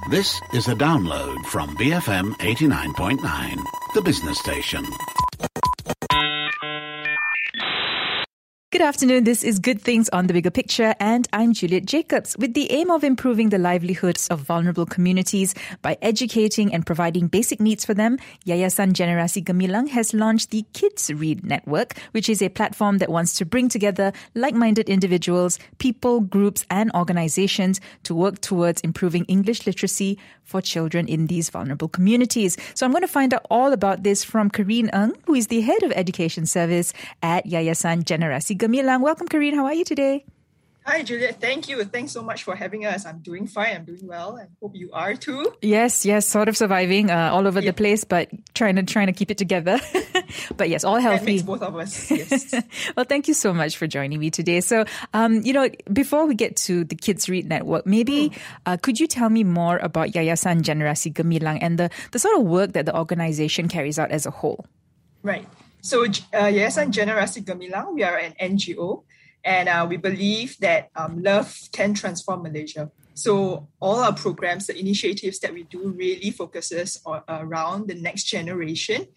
This is a download from BFM 89.9, the business station. Good afternoon. This is Good Things on the Bigger Picture, and I'm Juliet Jacobs. With the aim of improving the livelihoods of vulnerable communities by educating and providing basic needs for them, Yayasan Generasi Gemilang has launched the Kids Read Network, which is a platform that wants to bring together like-minded individuals, people, groups, and organizations to work towards improving English literacy for children in these vulnerable communities. So I'm going to find out all about this from Kareen Ng, who is the Head of Education Service at Yayasan Generasi Gemilang. Welcome, Kareen. How are you today? Hi, Juliet. Thank you. Thanks so much for having us. I'm doing fine. I'm doing well. I hope you are too. Yes, sort of surviving all over the place, but trying to keep it together. But yes, all healthy. That makes both of us. Yes. Well, thank you so much for joining me today. So, before we get to the Kids Read Network, maybe could you tell me more about Yayasan Generasi Gemilang and the sort of work that the organization carries out as a whole? Right. So, Yayasan Generasi Gemilang, we are an NGO. And we believe that love can transform Malaysia. So all our programs, the initiatives that we do really focuses around the next generation.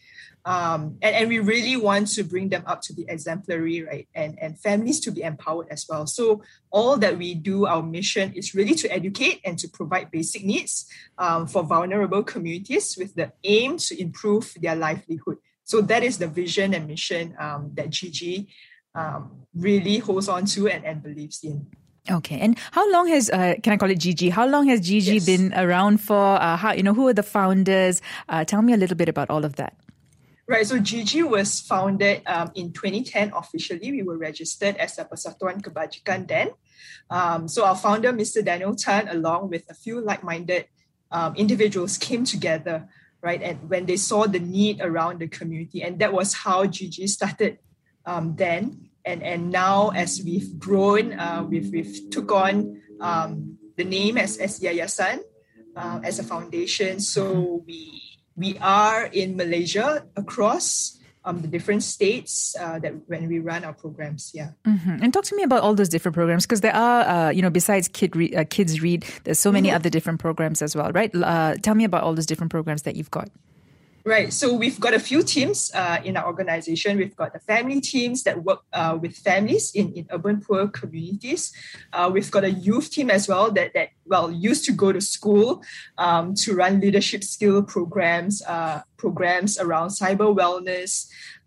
And we really want to bring them up to be exemplary, right? And families to be empowered as well. So all that we do, our mission is really to educate and to provide basic needs for vulnerable communities with the aim to improve their livelihood. So that is the vision and mission that GG really holds on to and believes in. Okay, and how long has can I call it GG? How long has GG been around for? Who are the founders? Tell me a little bit about all of that. Right, so GG was founded in 2010 officially. We were registered as a Persatuan Kebajikan then. So our founder, Mr. Daniel Tan, along with a few like-minded individuals came together, right? And when they saw the need around the community, and that was how GG started then. And now, as we've grown, we've took on the name as Yayasan as a foundation. So we are in Malaysia across the different states that when we run our programs. Yeah. Mm-hmm. And talk to me about all those different programs, because there are, besides Kids Read, there's so many other different programs as well, right? Tell me about all those different programs that you've got. Right. So we've got a few teams in our organization. We've got the family teams that work with families in urban poor communities. We've got a youth team as well that used to go to school to run leadership skill programs around cyber wellness.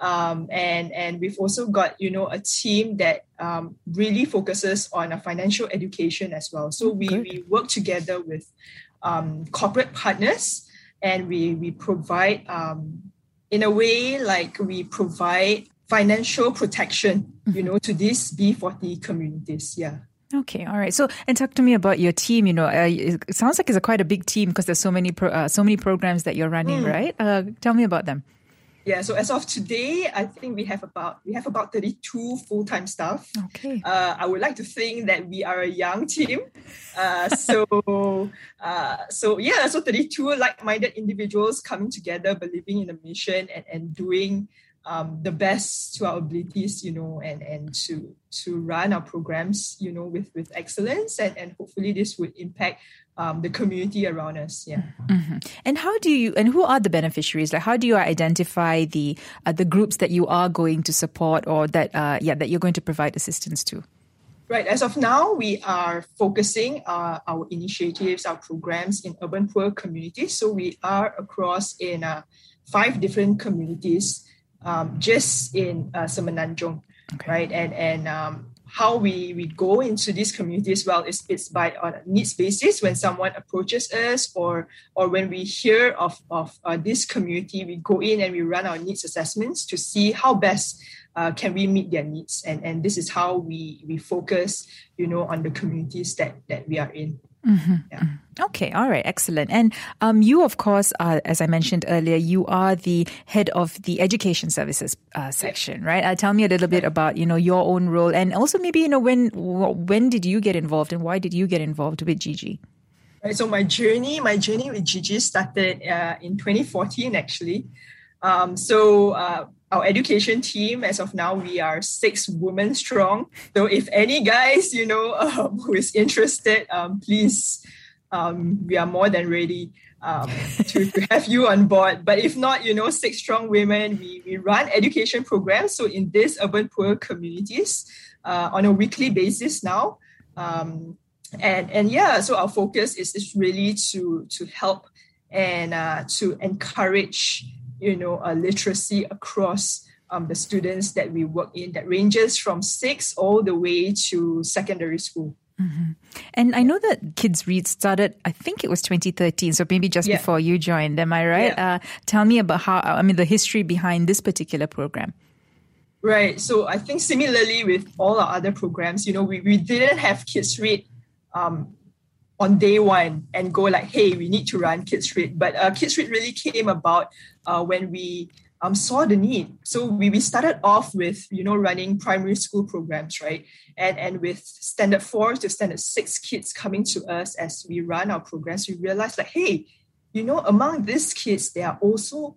And we've also got, a team that really focuses on a financial education as well. So we work together with corporate partners. And we provide, in a way, like we provide financial protection, to these B40 communities. Yeah. Okay. All right. So, and talk to me about your team. It sounds like it's quite a big team because there's so many programs that you're running, right? Tell me about them. Yeah, so as of today, I think we have about 32 full-time staff. Okay. I would like to think that we are a young team. So 32 like-minded individuals coming together, believing in the mission and doing the best to our abilities, and to run our programs, with excellence, and hopefully this would impact the community around us. Yeah. Mm-hmm. And who are the beneficiaries? Like, how do you identify the groups that you are going to support or that you're going to provide assistance to? Right. As of now, we are focusing our initiatives, our programs in urban poor communities. So we are across in 5 different communities, just in Semenanjung, right? And how we go into these communities, it's by on a needs basis. When someone approaches us or when we hear of this community, we go in and we run our needs assessments to see how best can we meet their needs. And this is how we focus, on the communities that we are in. Mm-hmm. Yeah. Okay. All right. Excellent. And you, of course, as I mentioned earlier, you are the head of the education services section, right? Tell me a little bit about, your own role, and also maybe, when did you get involved and why did you get involved with GG? Right. So my journey with GG started in 2014, actually. Our education team, as of now, we are 6 women strong. So if any guys, who is interested, please we are more than ready to have you on board. But if not, 6 Strong Women, we run education programs. So in these urban poor communities on a weekly basis now. So our focus is really to help and to encourage, literacy across the students that we work in, that ranges from 6 all the way to secondary school. Mm-hmm. And I know that Kids Read started, I think it was 2013, so maybe just before you joined, am I right? Yeah. Tell me about the history behind this particular program. Right. So I think similarly with all our other programs, we didn't have Kids Read on day one and go like, hey, we need to run Kids Read. But Kids Read really came about when we saw the need. So we started off with, running primary school programs, right? And with standard 4 to standard 6 kids coming to us as we run our programs, we realized like, hey, among these kids, there are also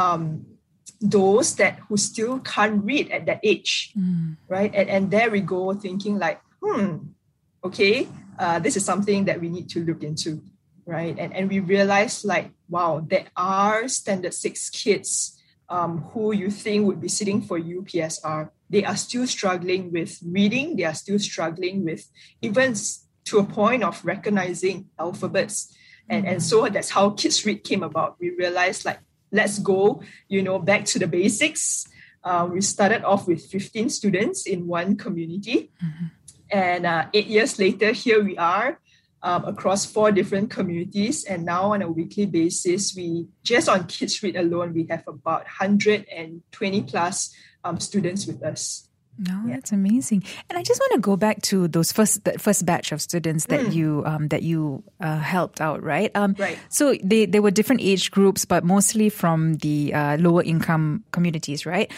those who still can't read at that age, right? And there we go thinking like, okay, this is something that we need to look into, right? And we realized like, wow, there are standard 6 kids who you think would be sitting for UPSR. They are still struggling with reading. They are still struggling with even to a point of recognizing alphabets. And so that's how Kids Read came about. We realized like, let's go, back to the basics. We started off with 15 students in one community. And 8 years later, here we are across 4 different communities. And now on a weekly basis, just on Kids Read alone, we have about 120 plus students with us. No, that's amazing. And I just want to go back to those first batch of students that you helped out, right? Right. So they were different age groups, but mostly from the lower income communities, right?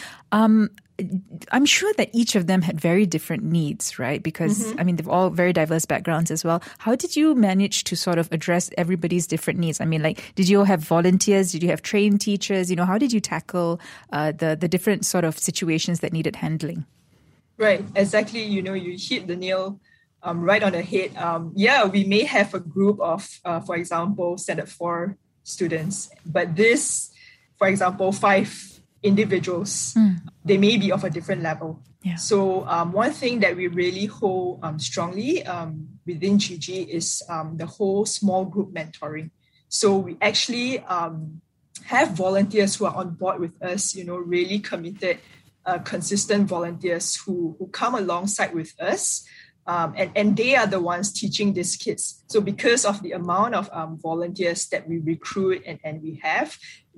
I'm sure that each of them had very different needs, right? Because, they've all very diverse backgrounds as well. How did you manage to sort of address everybody's different needs? Did you all have volunteers? Did you have trained teachers? How did you tackle the different sort of situations that needed handling? Right, exactly. You hit the nail right on the head. We may have a group of, for example, standard 4 students, but this, for example, 5 individuals, they may be of a different level. Yeah. So one thing that we really hold strongly within GG is the whole small group mentoring. So we actually have volunteers who are on board with us, really committed, consistent volunteers who come alongside with us. And they are the ones teaching these kids. So because of the amount of volunteers that we recruit and we have,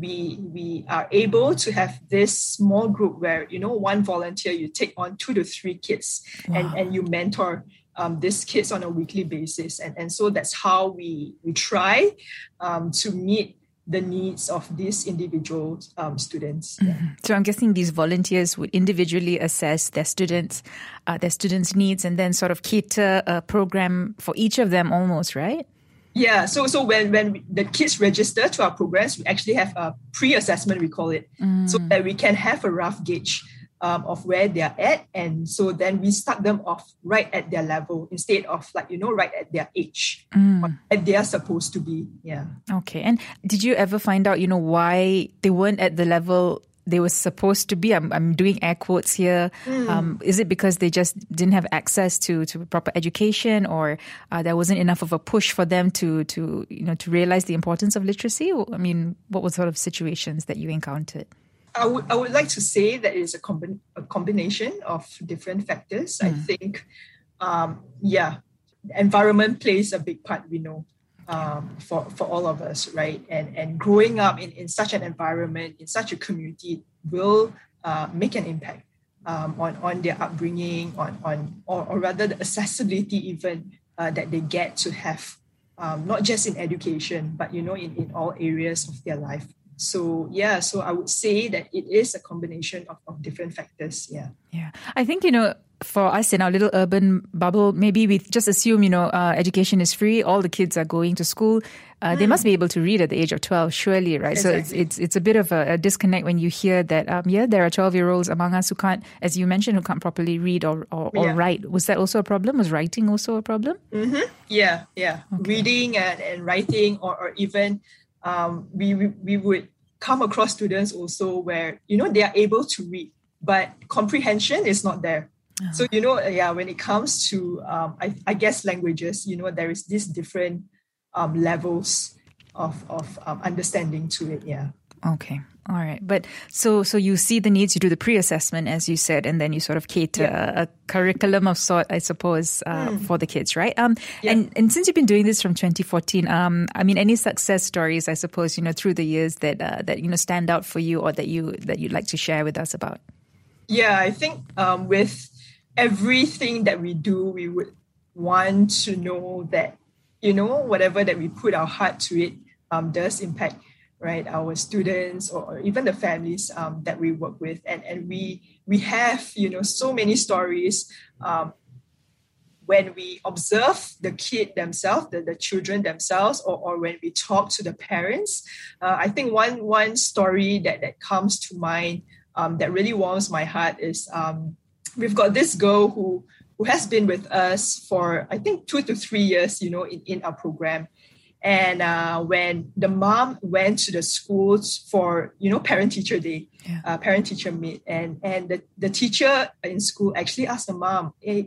we are able to have this small group where, one volunteer, you take on 2 to 3 kids. Wow. and you mentor these kids on a weekly basis. And so that's how we try to meet the needs of these individual students. Yeah. So I'm guessing these volunteers would individually assess their students' needs and then sort of cater a program for each of them almost, right? Yeah. So when the kids register to our programs, we actually have a pre-assessment, we call it, so that we can have a rough gauge of where they are at. And so then we start them off right at their level instead of right at their age, that they are supposed to be. Yeah. Okay. And did you ever find out, why they weren't at the level they were supposed to be? I'm doing air quotes here. Is it because they just didn't have access to proper education, or there wasn't enough of a push for them to realize the importance of literacy? What were sort of situations that you encountered? I would like to say that it is a combination of different factors. I think, environment plays a big part, we know, for all of us, right? And growing up in such an environment, in such a community, will make an impact on their upbringing, or rather the accessibility even that they get to have, not just in education, but in all areas of their life. So I would say that it is a combination of different factors. Yeah. Yeah. I think, for us in our little urban bubble, maybe we just assume, education is free. All the kids are going to school. They must be able to read at the age of 12, surely, right? Exactly. So it's a bit of a disconnect when you hear that, there are 12-year-olds among us who can't, as you mentioned, who can't properly read or write. Was that also a problem? Was writing also a problem? Mm-hmm. Yeah. Okay. Reading and writing or even we would come across students also where, they are able to read, but comprehension is not there. So, when it comes to, I guess, languages, there is this different levels of understanding to it. Yeah. Okay. All right. But so you see the needs, you do the pre-assessment, as you said, and then you sort of cater a curriculum of sort, I suppose, for the kids, right? And since you've been doing this from 2014, any success stories, I suppose, through the years that stand out for you or that you'd like to share with us about? Yeah, I think with everything that we do, we would want to know that, whatever that we put our heart to it does impact, right, our students or even the families that we work with. And we have, so many stories when we observe the kid themselves, the children themselves, or when we talk to the parents. I think one story that comes to mind that really warms my heart is we've got this girl who has been with us for, I think, 2 to 3 years, in our program. And when the mom went to the schools for, parent-teacher day, parent-teacher meet, and the teacher in school actually asked the mom, hey,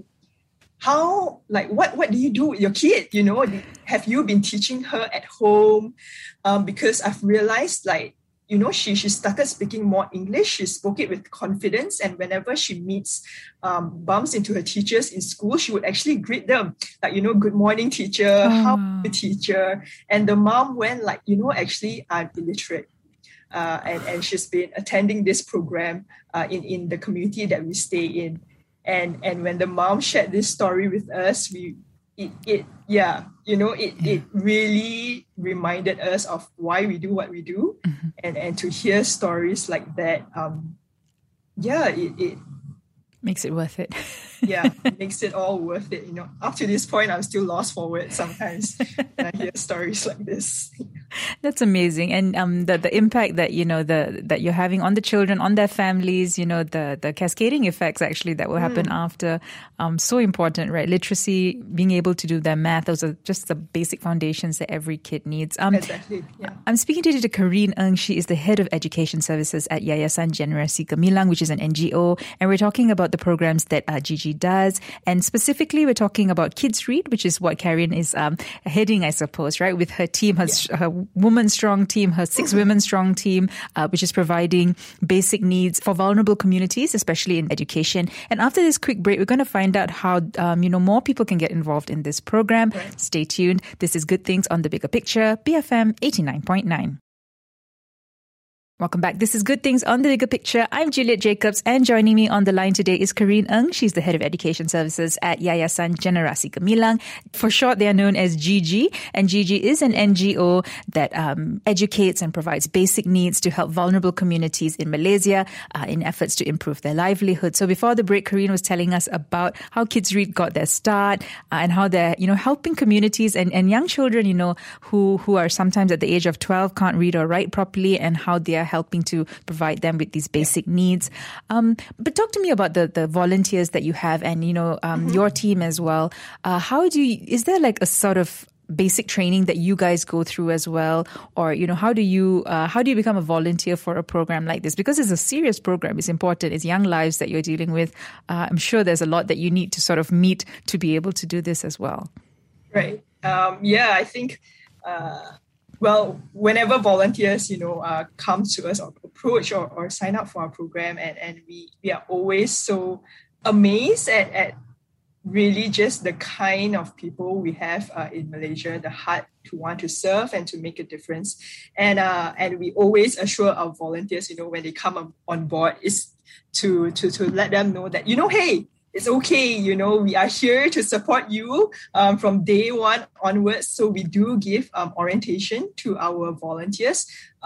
how, what do you do with your kid? Have you been teaching her at home? Because I've realized, she started speaking more English. She spoke it with confidence. And whenever she bumps into her teachers in school, she would actually greet them. Good morning, teacher. How are you, teacher? And the mom went actually, I'm illiterate. And she's been attending this program in the community that we stay in. And when the mom shared this story with us, it really reminded us of why we do what we do. Mm-hmm. And to hear stories like that, it makes it worth it. It makes it all worth it. Up to this point, I'm still lost for words sometimes when I hear stories like this. That's amazing. And the impact that, that you're having on the children, on their families, the cascading effects actually that will happen after, so important, right? Literacy, being able to do their math, those are just the basic foundations that every kid needs. Exactly, yeah. I'm speaking to Karine Ng. She is the Head of Education Services at Yayasan Generasi Gemilang, which is an NGO. And we're talking about the programs that Gigi does. And specifically, we're talking about Kids Read, which is what Karine is heading, I suppose, right? With her team, her woman strong team, her 6 women strong team, which is providing basic needs for vulnerable communities, especially in education. And after this quick break, we're going to find out how, more people can get involved in this program. Right. Stay tuned. This is Good Things on the Bigger Picture, BFM 89.9. Welcome back. This is Good Things on the Bigger Picture. I'm Juliet Jacobs, and joining me on the line today is Karine Ng. She's the Head of Education Services at Yayasan Generasi Gemilang. For short, they are known as GG, and GG is an NGO that educates and provides basic needs to help vulnerable communities in Malaysia in efforts to improve their livelihood. So before the break, Karine was telling us about how Kids Read got their start and how they're, helping communities and young children, who are sometimes at the age of 12 can't read or write properly, and how they are helping to provide them with these basic needs. But talk to me about the volunteers that you have and, your team as well. Is there a sort of basic training that you guys go through as well? Or, how do you become a volunteer for a program like this? Because it's a serious program. It's important. It's young lives that you're dealing with. I'm sure there's a lot that you need to sort of meet to be able to do this as well. Right. I think... whenever volunteers, come to us or approach or sign up for our program, and we are always so amazed at really just the kind of people we have in Malaysia, the heart to want to serve and to make a difference. And we always assure our volunteers, when they come on board, is to let them know that, hey, it's okay. We are here to support you from day one onwards. So we do give orientation to our volunteers.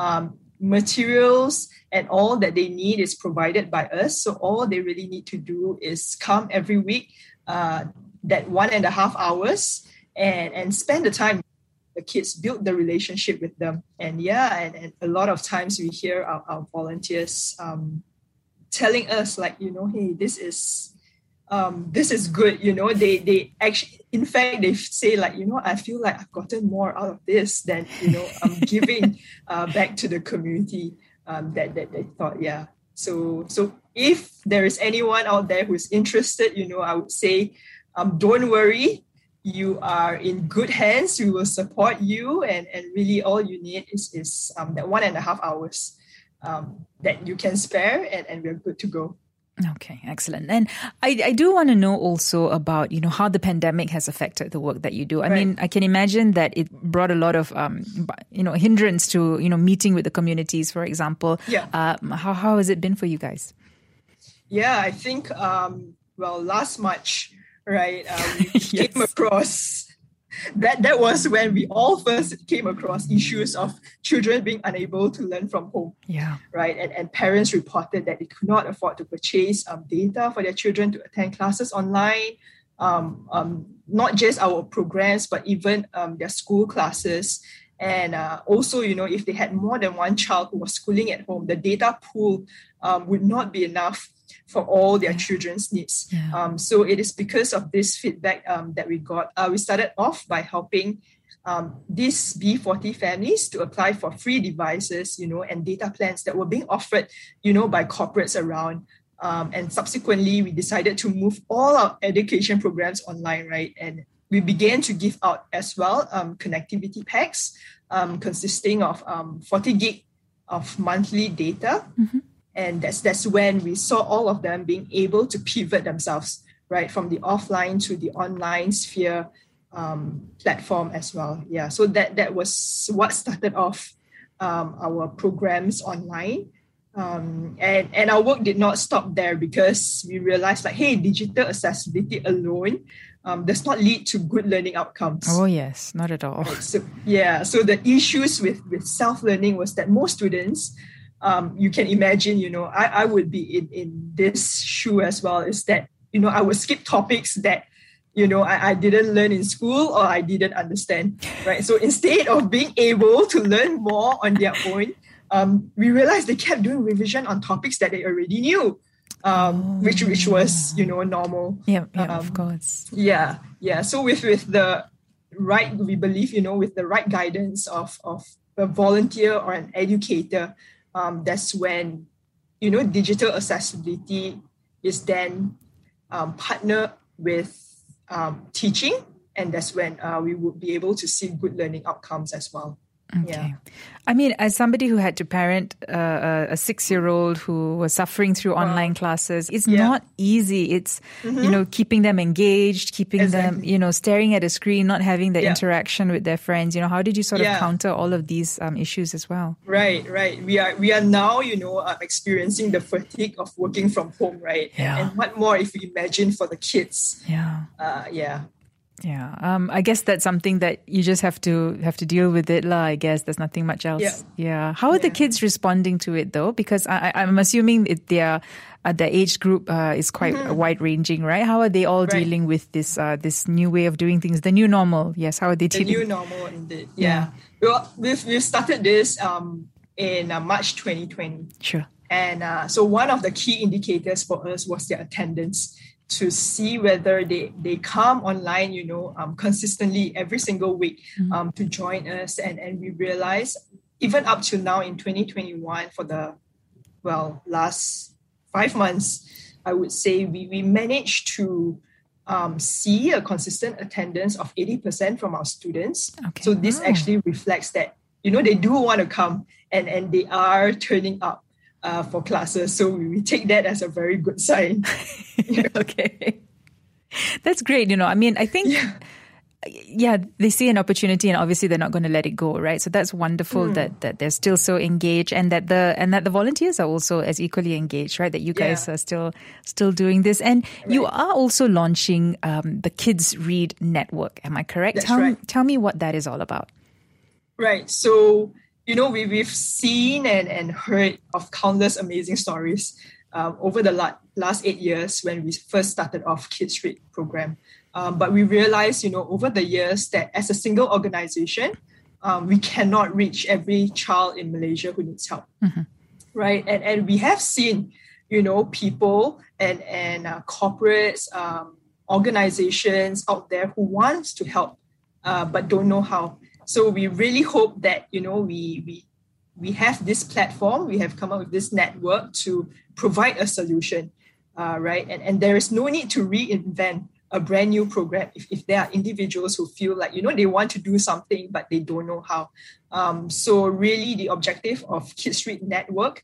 Materials and all that they need is provided by us. So all they really need to do is come every week, that 1.5 hours, and spend the time. The kids, build the relationship with them. And and a lot of times we hear our volunteers telling us like, hey, this is good. They actually, in fact, they say like, I feel like I've gotten more out of this than, I'm giving back to the community that they thought, yeah. So if there is anyone out there who's interested, I would say, don't worry. You are in good hands. We will support you. And really all you need is that 1.5 hours that you can spare, and we're good to go. Okay, excellent. And I do want to know also about, how the pandemic has affected the work that you do. I mean, I can imagine that it brought a lot of, hindrance to, meeting with the communities, for example. Yeah. How has it been for you guys? Yeah, I think, last March, right, we came across... That was when we all first came across issues of children being unable to learn from home. Yeah. Right. And parents reported that they could not afford to purchase data for their children to attend classes online. Not just our programs, but even their school classes. And also, if they had more than one child who was schooling at home, the data pool would not be enough for all their children's needs. Yeah. So it is because of this feedback that we got. We started off by helping these B40 families to apply for free devices, and data plans that were being offered, by corporates around. And subsequently, we decided to move all our education programs online, right? And we began to give out as well connectivity packs consisting of 40 gig of monthly data. Mm-hmm. And that's when we saw all of them being able to pivot themselves, right, from the offline to the online sphere platform as well. Yeah, so that was what started off our programs online. And our work did not stop there, because we realized like, hey, digital accessibility alone does not lead to good learning outcomes. Oh, yes, not at all. Right, so the issues with self-learning was that most students, you can imagine, I would be in this shoe as well, is that, I would skip topics that, I didn't learn in school or I didn't understand, right? So instead of being able to learn more on their own, we realized they kept doing revision on topics that they already knew, which was, normal. Yeah, of course. Yeah. So with the right, we believe, with the right guidance of a volunteer or an educator, that's when, digital accessibility is then partnered with teaching, and that's when we would be able to see good learning outcomes as well. Okay. Yeah. I mean, as somebody who had to parent a 6-year-old who was suffering through online classes, it's not easy. It's, keeping them engaged, keeping them, staring at a screen, not having the interaction with their friends. How did you sort of counter all of these issues as well? Right. We are now, experiencing the fatigue of working from home, right? Yeah. And what more if you imagine for the kids? Yeah. Yeah, I guess that's something that you just have to deal with it, I guess there's nothing much else. Yeah. How are the kids responding to it though? Because I'm assuming their age group is quite wide ranging, right? How are they all dealing with this new way of doing things, the new normal? Yes, how are they dealing? The new normal, indeed. Yeah. Well, we've started this in March 2020. Sure. And so one of the key indicators for us was their attendance, to see whether they come online, consistently every single week to join us. And we realized even up to now in 2021, for the, last 5 months, I would say we managed to see a consistent attendance of 80% from our students. Okay. So this actually reflects that, they do want to come and they are turning up for classes. So we take that as a very good sign. Okay. That's great. I mean, I think yeah, they see an opportunity and obviously they're not going to let it go, right? So that's wonderful that they're still so engaged and that the volunteers are also as equally engaged, right? That you guys are still doing this. And you are also launching the Kids Read Network. Am I correct? Tell me what that is all about. Right. So, we've seen and heard of countless amazing stories over the last 8 years when we first started off Kids Read program. But we realized, over the years that as a single organization, we cannot reach every child in Malaysia who needs help, right? And we have seen, people and corporates, organizations out there who want to help, but don't know how. So we really hope that, we have this platform, we have come up with this network to provide a solution, right? And there is no need to reinvent a brand new program if there are individuals who feel like, they want to do something, but they don't know how. So really the objective of Kids Read Network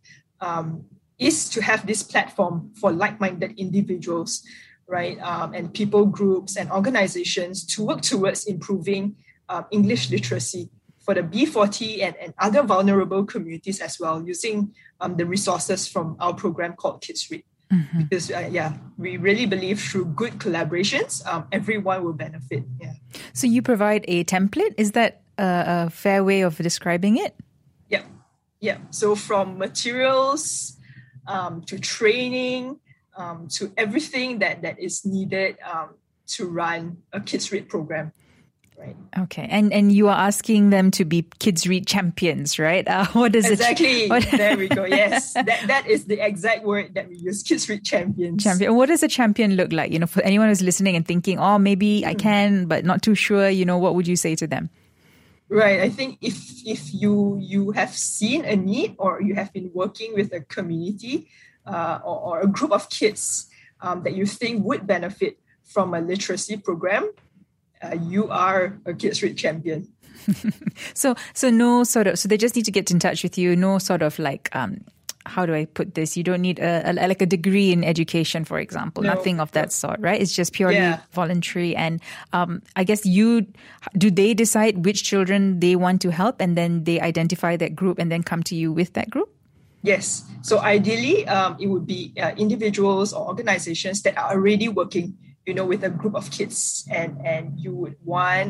is to have this platform for like-minded individuals, right? And people groups and organizations to work towards improving English literacy for the B40 and other vulnerable communities as well, using the resources from our program called Kids Read. Because, we really believe through good collaborations, everyone will benefit. Yeah. So you provide a template. Is that a fair way of describing it? Yeah. So from materials to training to everything that is needed to run a Kids Read program. Right. Okay. And you are asking them to be Kids Read champions, right? What is exactly. There we go. Yes. That is the exact word that we use, Kids Read champions. Champion. What does a champion look like? For anyone who's listening and thinking, oh, maybe I can, but not too sure, what would you say to them? Right. I think if you have seen a need or you have been working with a community or a group of kids that you think would benefit from a literacy program, you are a Kids Read champion. So no sort of, so they just need to get in touch with you. No sort of like, how do I put this? You don't need a degree in education, for example. No, nothing of that sort, right? It's just purely voluntary. And I guess do they decide which children they want to help and then they identify that group and then come to you with that group? Yes. So ideally, it would be individuals or organizations that are already working with a group of kids and you would want,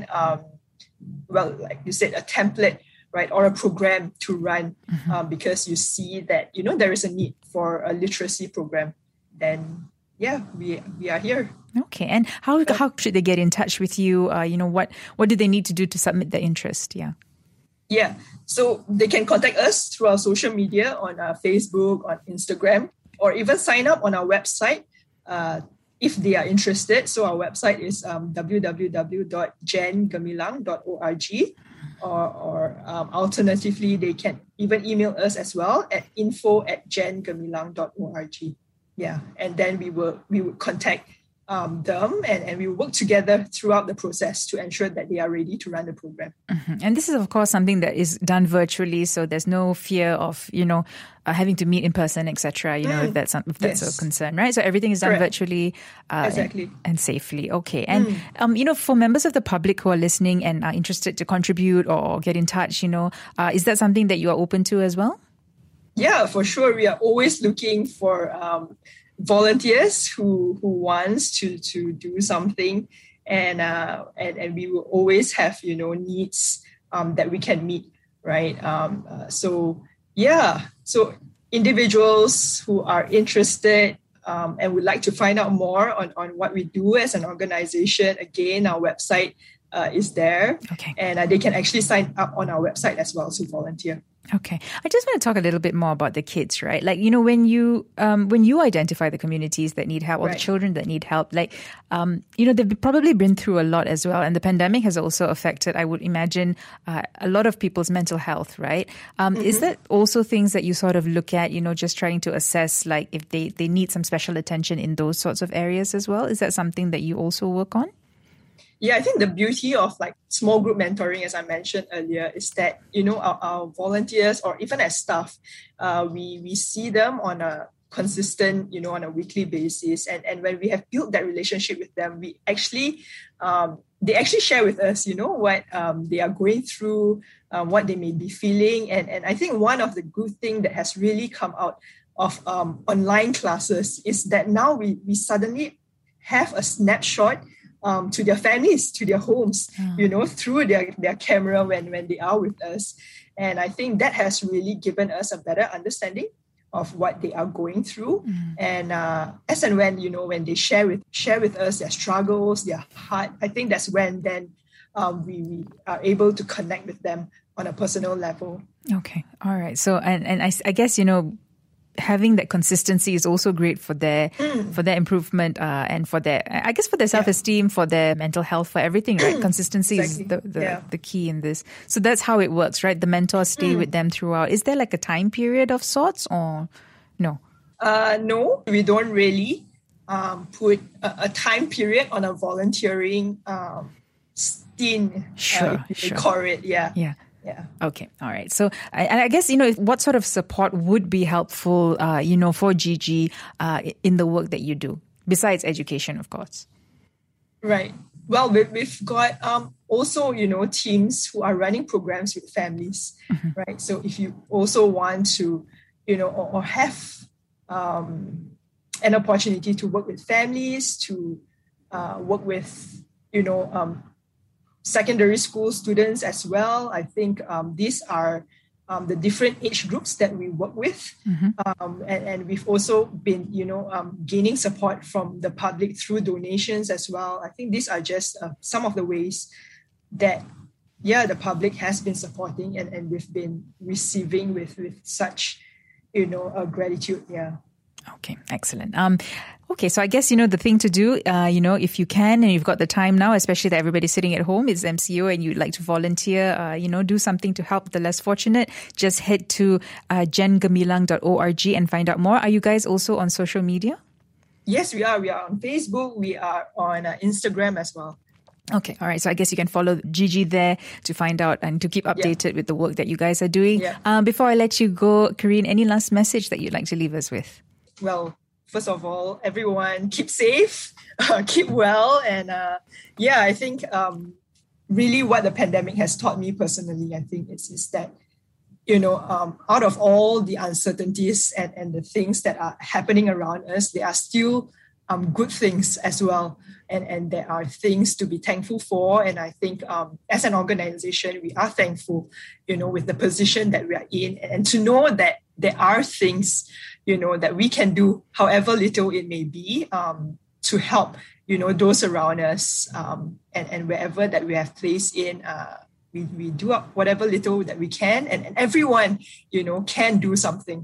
like you said, a template, right, or a program to run because you see that, there is a need for a literacy program, then, we are here. Okay. And how should they get in touch with you? What do they need to do to submit their interest? Yeah. So they can contact us through our social media on Facebook, on Instagram, or even sign up on our website, if they are interested. So our website is www.jengemilang.org or alternatively, they can even email us as well at info@jengemilang.org. Yeah, and then we would contact them and we work together throughout the process to ensure that they are ready to run the program. And this is, of course, something that is done virtually, so there's no fear of, having to meet in person, etc., if that's a concern, right? So everything is done virtually exactly. and safely. Okay. And, for members of the public who are listening and are interested to contribute or get in touch, is that something that you are open to as well? Yeah, for sure. We are always looking for volunteers who wants to do something, and we will always have needs that we can meet, right? So individuals who are interested and would like to find out more on what we do as an organization, again, our website is there, and they can actually sign up on our website as well to volunteer. Okay. I just want to talk a little bit more about the kids, right? Like, when you identify the communities that need help or the children that need help, like, they've probably been through a lot as well. And the pandemic has also affected, I would imagine, a lot of people's mental health, right? Is that also things that you sort of look at, just trying to assess, like, if they need some special attention in those sorts of areas as well? Is that something that you also work on? Yeah, I think the beauty of like small group mentoring, as I mentioned earlier, is that, our volunteers or even as staff, we see them on a consistent, on a weekly basis. And when we have built that relationship with them, we actually, they actually share with us, what they are going through, what they may be feeling. And I think one of the good things that has really come out of online classes is that now we suddenly have a snapshot to their families, to their homes, through their camera when they are with us. And I think that has really given us a better understanding of what they are going through. And as and when, when they share with us their struggles, their heart, I think that's when then we are able to connect with them on a personal level. Okay. All right. So, and I guess, having that consistency is also great for their improvement and for their self-esteem, for their mental health, for everything, right? Consistency is the key in this. So that's how it works, right? The mentors stay with them throughout. Is there like a time period of sorts or no? No, we don't really put a time period on a volunteering stint. Sure. Call it, yeah. Yeah. Okay. All right. So, I guess, what sort of support would be helpful, for Gigi in the work that you do, besides education, of course? Right. Well, we've got also, teams who are running programs with families, right? So if you also want to, or have an opportunity to work with families, to work with, secondary school students as well. I think these are the different age groups that we work with. And we've also been, gaining support from the public through donations as well. I think these are just some of the ways that, the public has been supporting and we've been receiving with such, gratitude. Yeah. Okay, excellent. Okay, so I guess, the thing to do, if you can and you've got the time now, especially that everybody's sitting at home, is MCO and you'd like to volunteer, do something to help the less fortunate, just head to jengemilang.org and find out more. Are you guys also on social media? Yes, we are. We are on Facebook. We are on Instagram as well. Okay, all right. So I guess you can follow Gigi there to find out and to keep updated with the work that you guys are doing. Yeah. Before I let you go, Kareen, any last message that you'd like to leave us with? Well, first of all, everyone keep safe, keep well. And I think really what the pandemic has taught me personally, I think is that, out of all the uncertainties and the things that are happening around us, there are still good things as well. And there are things to be thankful for. And I think as an organization, we are thankful, with the position that we are in, and to know that there are things, that we can do, however little it may be, to help, those around us. And wherever that we have place in, we do whatever little that we can. And everyone, can do something,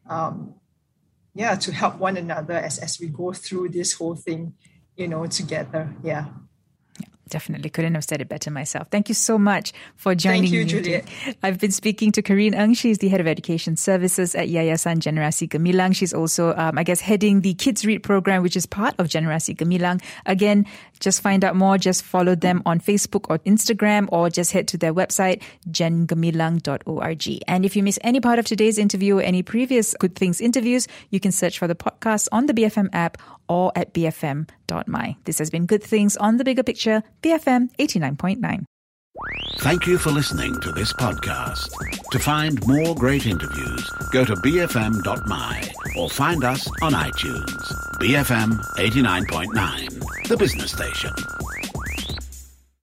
to help one another as we go through this whole thing, together. Yeah. Definitely couldn't have said it better myself. Thank you so much for joining me. Thank you, Juliet. I've been speaking to Kareen Ng. She's the Head of Education Services at Yayasan Generasi Gemilang. She's also, heading the Kids Read program, which is part of Generasi Gemilang. Again, just find out more. Just follow them on Facebook or Instagram, or just head to their website, jengemilang.org. And if you miss any part of today's interview or any previous Good Things interviews, you can search for the podcast on the BFM app or at bfm.my. This has been Good Things on the Bigger Picture, BFM 89.9. Thank you for listening to this podcast. To find more great interviews, go to bfm.my or find us on iTunes. BFM 89.9, the business station.